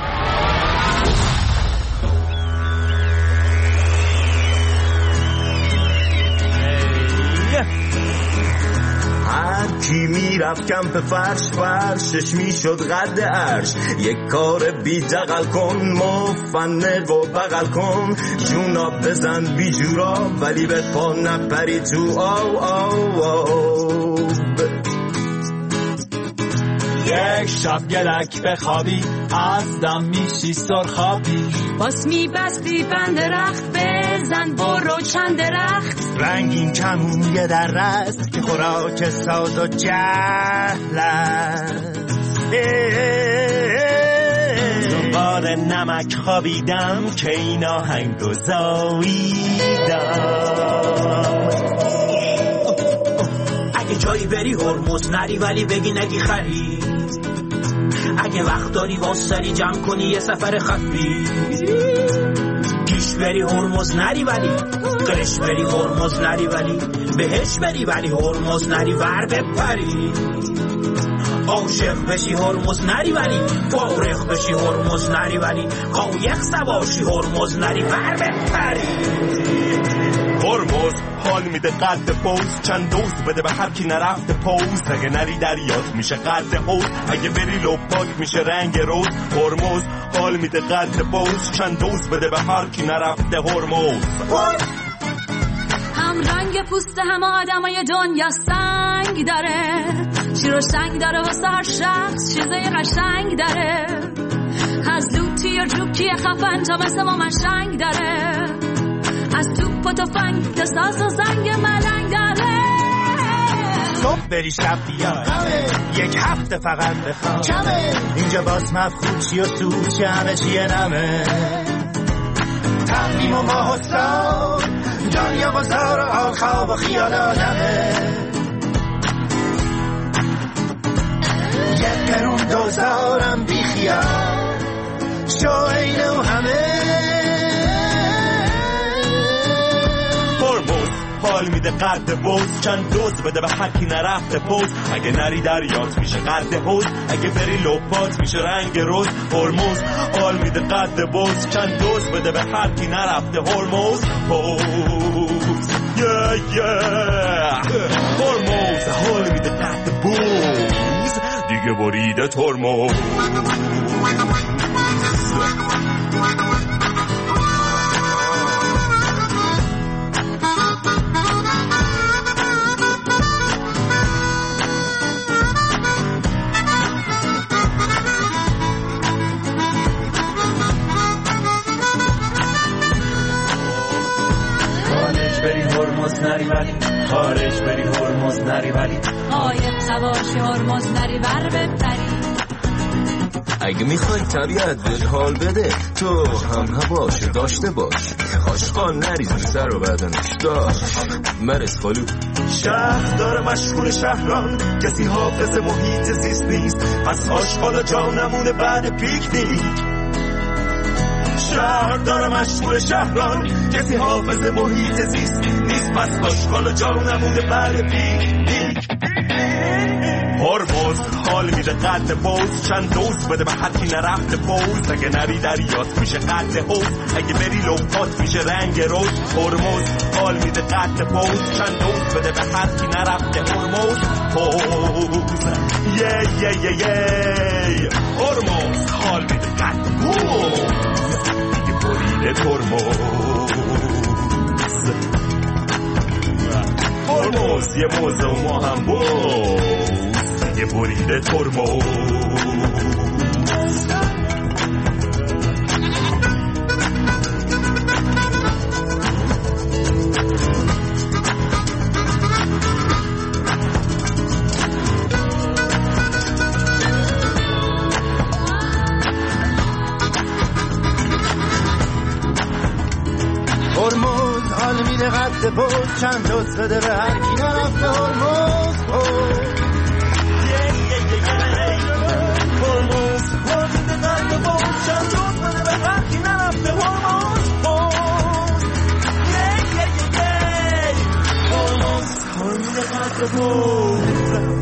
کی میرفت کمپ فرش، فرشش میشد قد عرش، یک کار بی دقل کن، مفنه و بغل کن، جونا بزن بی جورا ولی به پا نپری تو آو آو آو. یک شب گلک بخوابی از دم میشی سرخابی، باس میبستی بند رخت، بزن برو چند رخت، رنگین کمون یه در رست که خوراک ساز و جهل است، زنبار نمک خوابیدم که این آهنگ رو زاییدم، اگه جایی بری هرمز نری ولی بگی نگی خری، اگه وقت داری واسری جمع کنی یه سفر خفی، پیش بری هرمز نری ولی قرش بری هرمز نری ولی بهش بری ولی هرمز نری ور بپری، عاشق بشی هرمز نری ولی فارغ بشی هرمز نری ولی قایق سواشی هرمز نری ور بپری. هرمز حال میده قد پوز، چند دوز بده به هر کی نرفته پوز، اگه نری دریات میشه قد حوز، اگه بری لپاک میشه رنگ روز، هرمز حال میده قد پوز، چند دوز بده به هر کی نرفته هرمز. هم رنگ پوست همه آدمای دنیا سنگ داره، شیر و شنگ داره واسه هر شخص چیزای قشنگ داره، از لوتی یا جوکی خفن تا مثل ما منشنگ داره، از توپ و تفنگ تا ساز و زنگ ملنگ داره، صبح بری شب بیای یک هفته فقط بخواب کمه، اینجا باز مفخود چی و سوز چی همه چیه نمه، تقویم و ماه و سال دنیا بازار و حال خواب و خیال آدمه، یک قرون دوزارم بی خیال شو اینو همه، هرمز حال میده قد بوز، چند دوز بده به هر کی نرفته پوز. اگه نری دریات میشه قد حوز، اگه بری لپات میشه رنگ روز. هرمز حال میده قد بوز، چند دوز بده به هر کی نرفته هرمز پوز. yeah yeah هرمز حال میده قد بوز، دیگه بریده ترمز. نری ولی خارج بری هرمز نری ولی قایق سواشی هرمز نری ور ببری. اگه میخوای طبیعت بهت حال بده تو هم هواش داشته باش. آشقان نریزی سر و بدنش داشت مرز خالو. شهر داره مشغول شهران، کسی حافظ محیط زیست نیست، پس آشغال جا نمونه بعد پیکنیک. شهر داره مشغول شهران، کسی حافظ محیط زیست نیست، پس آشغال جا نمونه بعد پیکنیک. هرمز حال میده قد بوز، چند دوز بده به هر کی نرفته پوز. اگه نری دریات میشه قد حوز، اگه بری لپات میشه رنگ روز. هرمز حال میده قد بوز، چند دوز بده به هر کی نرفته هرمز پوز. یه یه یه یه هرمز حال میده قد بوز، دیگه بریده ترمز. هرمز یه موزه و ما هم بوز، یه بریده ترمز. هرمز حال میده قد بوز، چند دوز بده به هر کی نرفته هرمز. هرمز حال میده قد بوز، چند دوز بده به هر کی نرفته هرمز. هرمز حال میده قد بوز.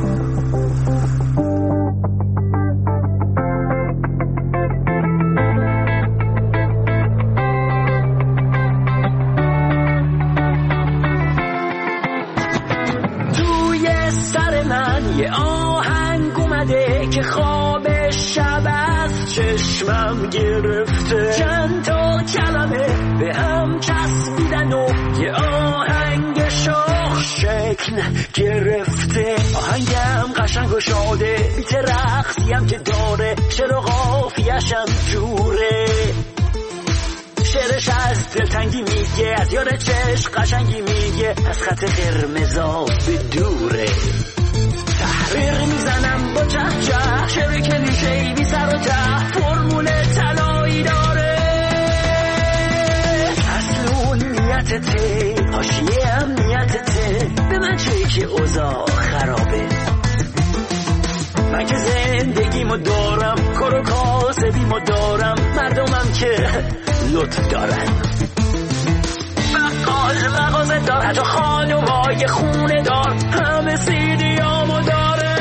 یه آهنگ اومده که خواب شب از چشمم گرفته، چند تا کلمه به هم چسبیدن و یه آهنگ شاخ شکل گرفته. آهنگم قشنگ و شاده، بیت رقصی هم که داره، چرا قافیه‌شم جوره. شعرش از دلتنگی میگه، از یار چشم قشنگی میگه، از خط قرمزا به دوره. تحریر میزنم با چه چه، شعر کلیشه‌ای بی سر و ته، فرمول طلایی داره. اصل نیتته، حاشیه هم نیتته، به من چه که اوضاع خرابه. من که زندگیمو دارم، کار و کاسبیمو دارم، مردمم که لطف دارن. بقال مغازه دار، حتی خانومای خونه دار، همه سیدیامو داره.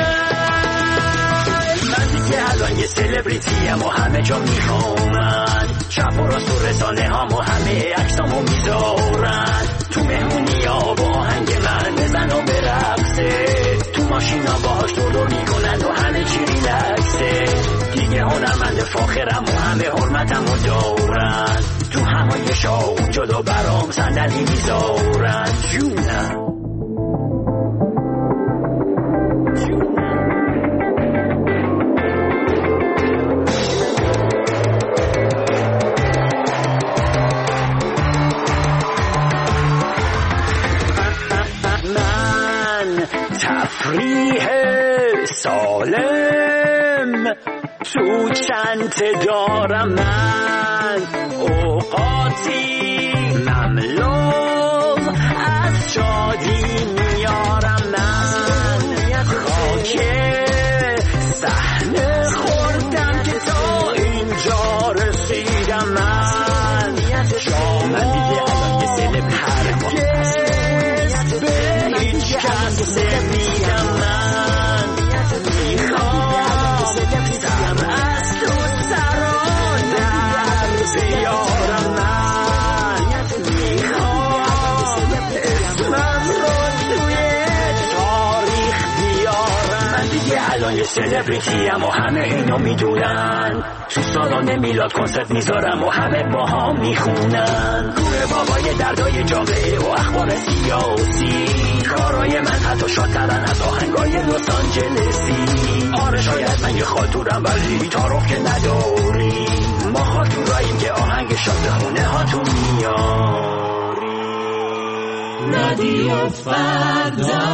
من دیگه الان یه سلبریتیم و همه جا میخوامن، چپ و راست و رسانه هم و همه عکسامو میذارن. تو مهمونی ها با آهنگ من بزن و برقصه، تو ماشینا باهاش دور میکنن و همه چی ریلکسه. دیگه هنرمند فاخرم و همه حرمتمو دارن، تو همایشا جدا برام صندلی میذارن. جونم من تفریح سالم تو چنت دارم، من اوقاتی مملو از شادی میارم. من خاک صحنه خوردم که تا اینجا رسیدم. من شما هرگز سلبریتی ام و همه اینو میدونن. تو سالن میلاد کنسرت میذارم و همه با هم میخونن. گوه بابای دردای جامعه و اخبار سیاسی، کارای من حتی شادترن از آهنگای لس آنجلسی. آره شاید من یه خاطورم ولی تعارف که نداری، ما خاطوراییم که آهنگ شاد خونه ها تو میاری. رادیو فردا.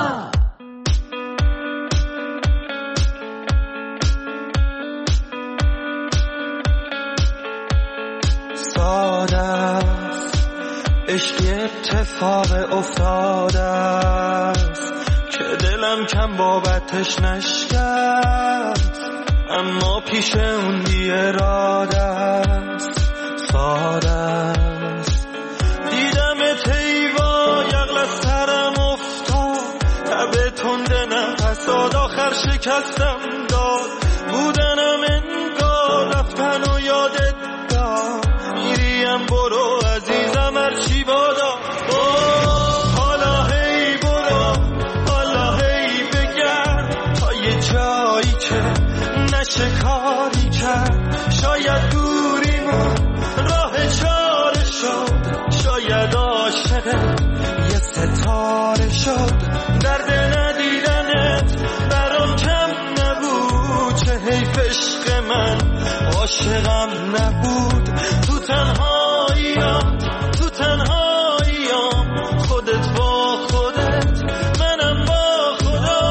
ساده است عشق اتفاق افتاده است که دلم کم بابتش نشکست، اما پیش اون بی اراده است. ساده است دیدم تیوا یغل از سرم افتاد، تب تنده نفساد آخر شکستم داد. بودنم انگار رفتن و یادت داد، میریم برو عزیزم هرچی بادا. حالا هی برو حالا هی بگرد تا یه جایی که نشه کاری کرد. شاید دوریمون راه چاره شد، شاید عاشقت یه ستاره شد. درد ندیدنت برام کم نبود، چه حیف عشق من عاشقم نبود. تو تنهاییام تو تنهاییام خودت با خودت منم با خدا.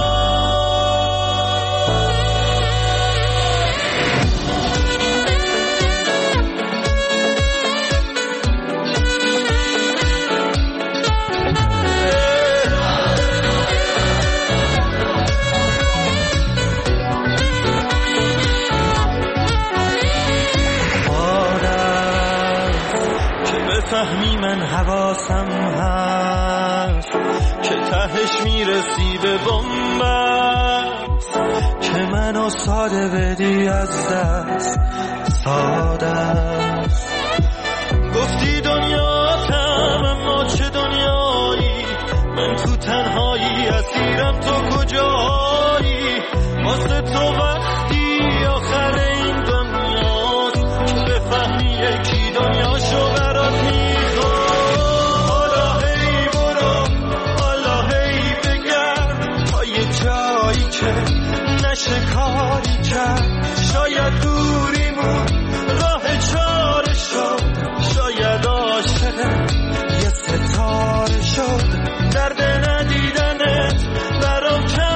فهمی من حواسم هست که تهش میرسی به بنبست، که منو ساده بدی از دست. ساده است گفتی دنیاتم اما چه دنیایی، من تو تنهایی اسیرم تو کجایی. واسه تو وقتی آخر این دنیاست که بفهمی یکی دنیاشو برات میخواد. حالا هی برو حالا هی بگرد تا یه جایی که نشه کاری کرد. شاید دوریمون راه چاره شد، شاید عاشقت یه ستاره شد. درد ندیدنت برام کم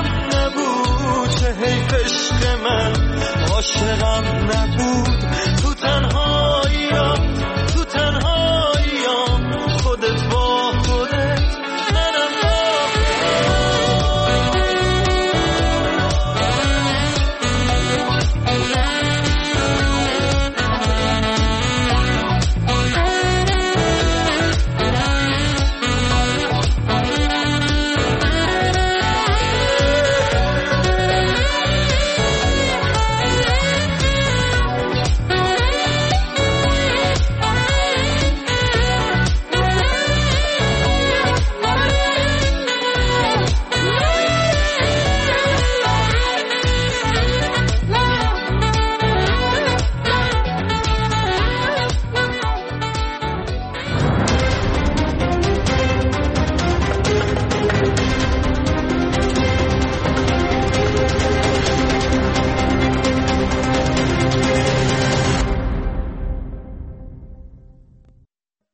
نبود، چه حیف عشق من عاشقم نبود. تو تنها